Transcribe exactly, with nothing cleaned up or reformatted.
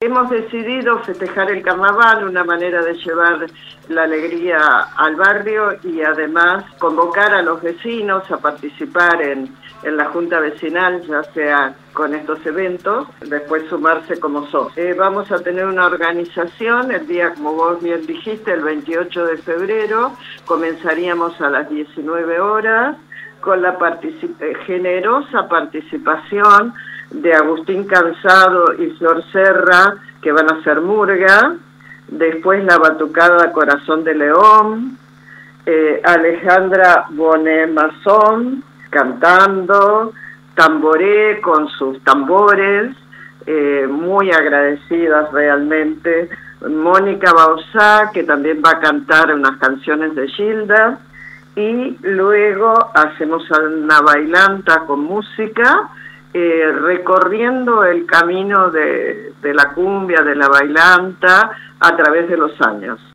hemos decidido festejar el carnaval, una manera de llevar la alegría al barrio y además convocar a los vecinos a participar en, en la junta vecinal, ya sea con estos eventos, después sumarse como socio. Eh, vamos a tener una organización, el día, como vos bien dijiste, el veintiocho de febrero, comenzaríamos a las diecinueve horas, con la particip generosa participación de Agustín Cansado y Flor Serra, que van a hacer murga, después la batucada Corazón de León, eh, Alejandra Bonet-Masson cantando, Tamboré con sus tambores, eh, muy agradecidas realmente, Mónica Bauzá, que también va a cantar unas canciones de Gilda, y luego hacemos una bailanta con música, eh, recorriendo el camino de, de la cumbia, de la bailanta, a través de los años.